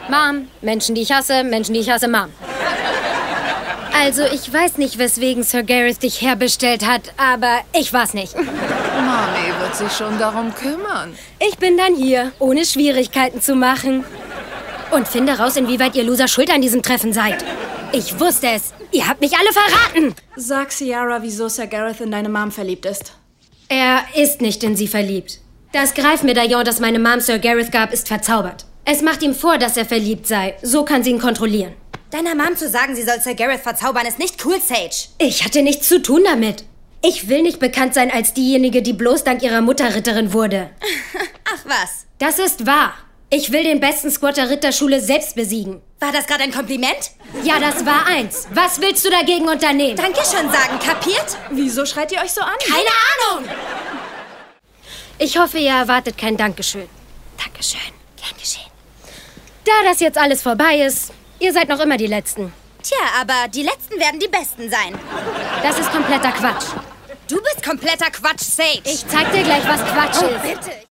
Mom, Menschen, die ich hasse, Mom. Also, ich weiß nicht, weswegen Sir Gareth dich herbestellt hat, aber ich war's nicht. Mami wird sich schon darum kümmern. Ich bin dann hier, ohne Schwierigkeiten zu machen. Und finde raus, inwieweit ihr Loser schuld an diesem Treffen seid. Ich wusste es. Ihr habt mich alle verraten. Sag Ciara, wieso Sir Gareth in deine Mom verliebt ist. Er ist nicht in sie verliebt. Das Greifmedaillon, das meine Mom Sir Gareth gab, ist verzaubert. Es macht ihm vor, dass er verliebt sei. So kann sie ihn kontrollieren. Deiner Mom zu sagen, sie soll Sir Gareth verzaubern, ist nicht cool, Sage. Ich hatte nichts zu tun damit. Ich will nicht bekannt sein als diejenige, die bloß dank ihrer Mutter Ritterin wurde. Ach was. Das ist wahr. Ich will den besten Squad der Ritterschule selbst besiegen. War das gerade ein Kompliment? Ja, das war eins. Was willst du dagegen unternehmen? Dankeschön sagen, kapiert? Wieso schreit ihr euch so an? Keine Ahnung! Ich hoffe, ihr erwartet kein Dankeschön. Dankeschön. Gern geschehen. Da das jetzt alles vorbei ist, ihr seid noch immer die Letzten. Tja, aber die Letzten werden die Besten sein. Das ist kompletter Quatsch. Du bist kompletter Quatsch, Sage. Ich zeig dir gleich, was Quatsch ist. Bitte.